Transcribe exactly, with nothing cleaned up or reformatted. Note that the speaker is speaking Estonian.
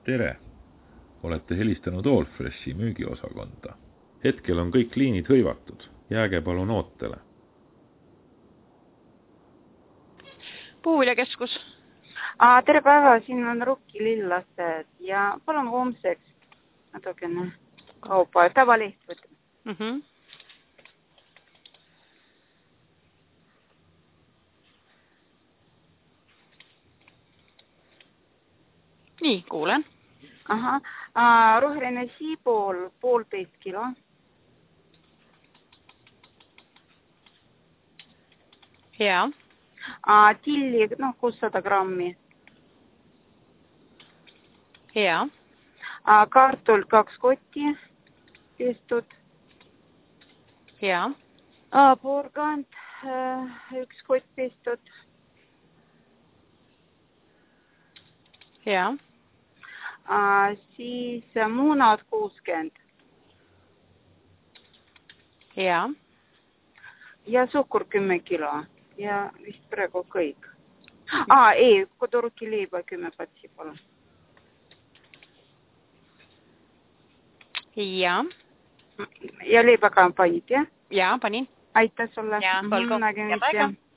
Tere! Olete helistanud Allfreshi müügiosakonda. Hetkel on kõik liinid hõivatud. Jääge palun ootele. Puhuljakeskus. Tere päeva, siin on Rukki lillased ja palun homseks natukene kaupa, tavaliht võtame. Mm -hmm. Nii, kuulen. Aha, roheline siipool poolteist kilo. Hea. Tilli, noh, kuussada grammi. Hea. Kartul kaks kotti pestud. Hea. Porgand üks kott pestud. Hea. Siis muunad kuuskümmend. Hea. Ja suhkur kümme kilo. Ja vist praegu kõik. Aa, ei, koduruki leiba kümme patsi, palun. Ja. Ja leiba ka panid, jah? Ja, panin. Aitäh sulle. Ja, olgu. Ja,